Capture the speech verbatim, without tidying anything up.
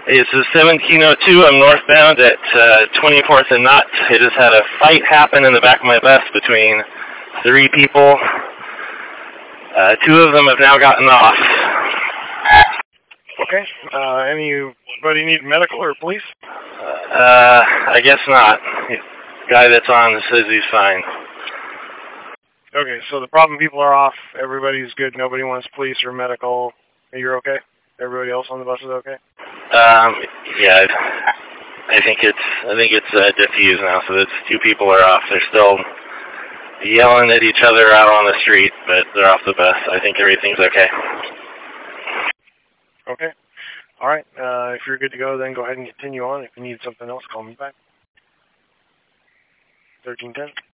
It's a seventeen oh two. I'm northbound at uh, twenty-fourth and Knott. I just had a fight happen in the back of my bus between three people. Uh, two of them have now gotten off. Okay. Uh, anybody need medical or police? Uh, I guess not. The guy that's on says he's fine. Okay, so the problem people are off. Everybody's good. Nobody wants police or medical. You're okay? Everybody else on the bus is okay? Um, yeah, I think it's I think it's uh, diffused now. So it's two people are off. They're still yelling at each other out on the street, but they're off the bus. I think everything's okay. Okay. All right. Uh, if you're good to go, then go ahead and continue on. If you need something else, call me back. thirteen ten.